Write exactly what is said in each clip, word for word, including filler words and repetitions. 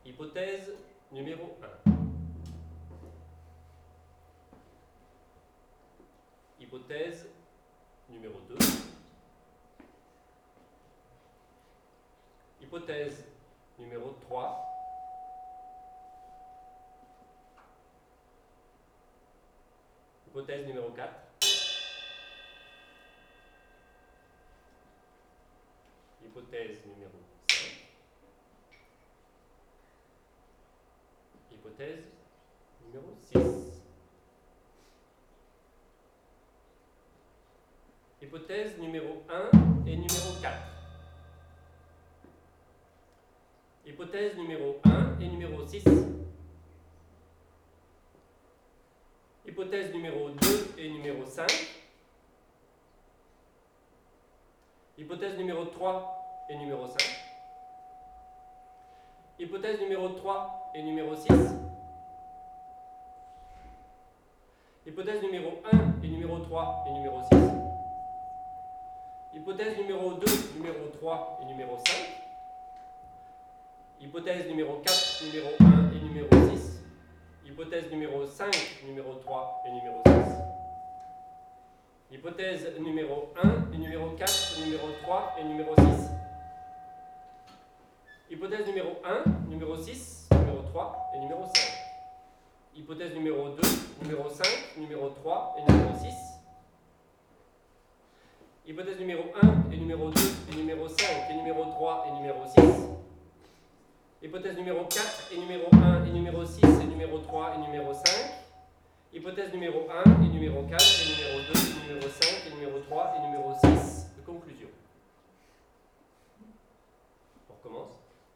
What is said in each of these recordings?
Hypothèse numéro un. Hypothèse numéro deux. Hypothèse numéro trois. Hypothèse numéro quatre. Hypothèse numéro cinq. Hypothèse numéro six. Hypothèse numéro un et numéro quatre. Hypothèse numéro un et numéro six. Hypothèse numéro deux et numéro cinq. Hypothèse numéro trois et numéro cinq. Hypothèse numéro trois et numéro six. Hypothèse numéro un et numéro trois et numéro six. Hypothèse numéro deux, numéro trois et numéro cinq. Hypothèse numéro quatre, numéro un et numéro six. Hypothèse numéro cinq, numéro trois et numéro six. Hypothèse numéro un et numéro quatre, numéro trois et numéro six. Hypothèse numéro un, numéro six, numéro trois et numéro cinq. Hypothèse numéro deux, numéro cinq, numéro trois et numéro six. Hypothèse numéro un et numéro deux et numéro cinq et numéro trois et numéro six. Hypothèse numéro quatre et numéro un et numéro six et numéro trois et numéro cinq. Hypothèse numéro un et numéro quatre et numéro deux et numéro cinq et numéro trois et numéro six. De conclusion. On recommence.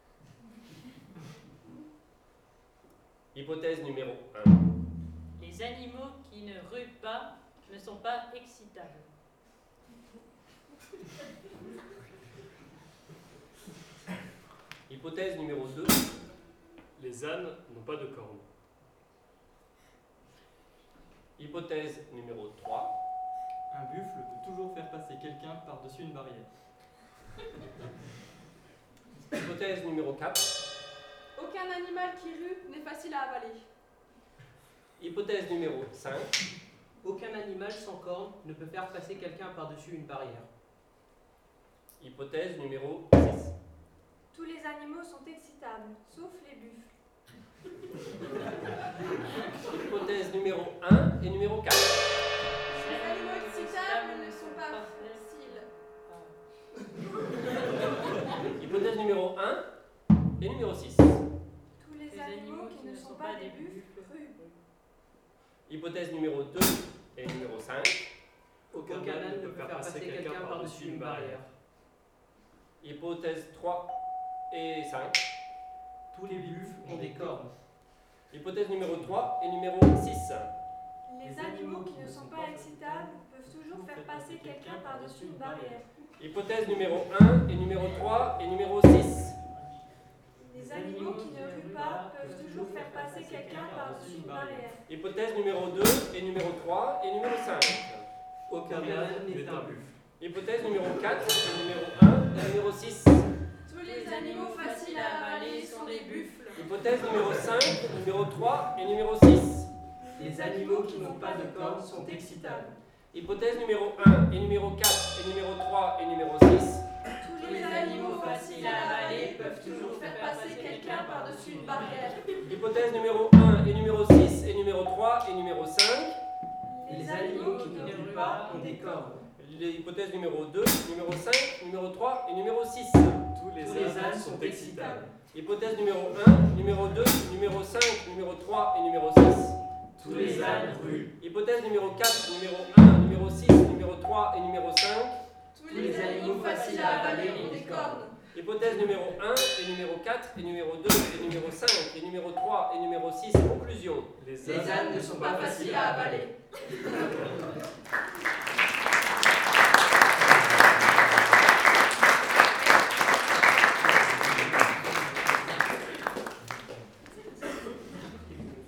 Hypothèse numéro un. Les animaux qui ne ruent pas ne sont pas excitables. Hypothèse numéro deux. Les ânes n'ont pas de cornes. Hypothèse numéro trois. Un buffle peut toujours faire passer quelqu'un par-dessus une barrière. Hypothèse numéro quatre. Aucun animal qui rue n'est facile à avaler. Hypothèse numéro cinq. Aucun animal sans cornes ne peut faire passer quelqu'un par-dessus une barrière. Hypothèse numéro six. Tous les animaux sont excitables, sauf les buffles. Hypothèse numéro un et numéro quatre. Les animaux excitables ne sont pas faciles. Hypothèse numéro un et numéro six. Tous les animaux qui ne sont pas des buffles ruent. Hypothèse numéro deux et numéro cinq. Aucun âne ne peut faire passer quelqu'un par-dessus une barrière. Hypothèse trois et cinq. Tous les buffles ont des cornes. Hypothèse numéro trois et numéro six. Les animaux qui ne sont pas excitables peuvent toujours faire passer quelqu'un par-dessus une barrière. Hypothèse numéro un et numéro trois et numéro six. Les animaux qui ne ruent pas peuvent toujours faire passer quelqu'un par-dessus une barrière. Hypothèse numéro deux et numéro trois et numéro cinq. Aucun âne n'est un buffle. Hypothèse numéro quatre et numéro un et numéro six. Tous les animaux faciles à avaler sont des buffles. Hypothèse numéro cinq, numéro trois et numéro six. Les animaux qui n'ont pas de cornes sont excitables. Hypothèse numéro un et numéro quatre et numéro trois et numéro six. Tous les animaux faciles à avaler peuvent toujours faire passer quelqu'un par-dessus une barrière. Hypothèse numéro un et numéro six et numéro trois et numéro cinq. Les animaux qui ne ruent pas ont des cornes. Hypothèse numéro deux, numéro cinq, numéro trois et numéro six. Tous les, Tous les ânes ânes sont sont excitables. Hypothèse numéro un, numéro deux, numéro cinq, numéro trois et numéro six. Tous les ânes ruent. Hypothèse numéro quatre, numéro un, numéro six, numéro trois et numéro cinq. Tous les animaux faciles à avaler ont des cornes. Hypothèse numéro un et numéro quatre et numéro deux et numéro cinq et numéro trois et numéro six. Conclusion. Les Les ânes ne sont pas faciles à avaler.